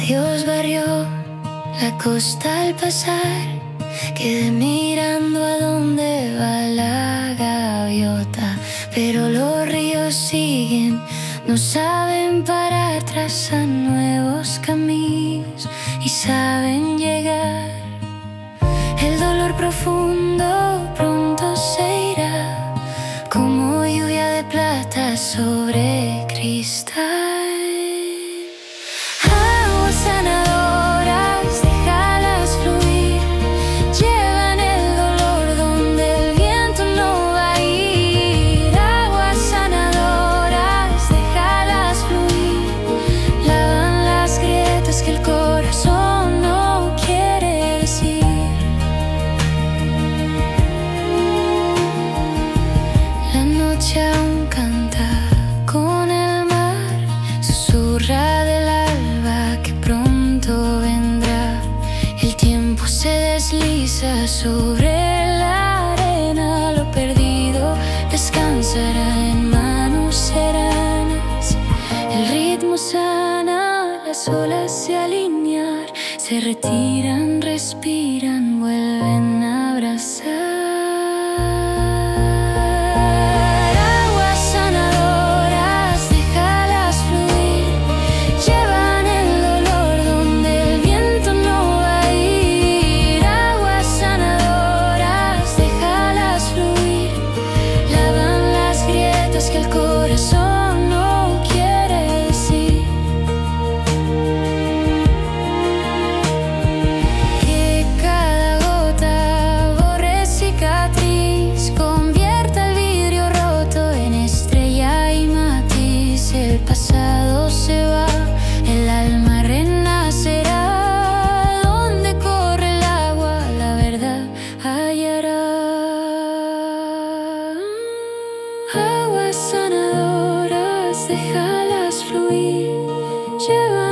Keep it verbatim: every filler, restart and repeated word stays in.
Dios barrió la costa al pasar, quedé mirando a dónde va la gaviota. Pero los ríos siguen, no saben parar, trazan nuevos caminos y saben llegar. El dolor profundo pronto se irá, como lluvia de plata sobre cristal. Aguas sanadoras, déjalas fluir, llevan el dolor donde el viento no va a ir. Aguas sanadoras, déjalas fluir, lavan las grietas que el corazón no quiere decir. La noche aún canta con el mar, susurra del alba que pronto vendrá. El tiempo se desliza sobre la arena, lo perdido descansará en manos serenas. El ritmo sana, las olas se alinean, se retiran, respiran, vuelven a abrazar. Aguas sanadoras, déjalas fluir, llevan el dolor donde el viento no va a ir. Aguas sanadoras, déjalas fluir, lavan las grietas que el corazón no quiere decir. Que cada gota borre cicatriz, convierta el vidrio roto en estrella y matiz. El pasado se va, el alma renacerá. Donde corre el agua, la verdad hallará. Aguas sanadoras, déjalas fluir, llevan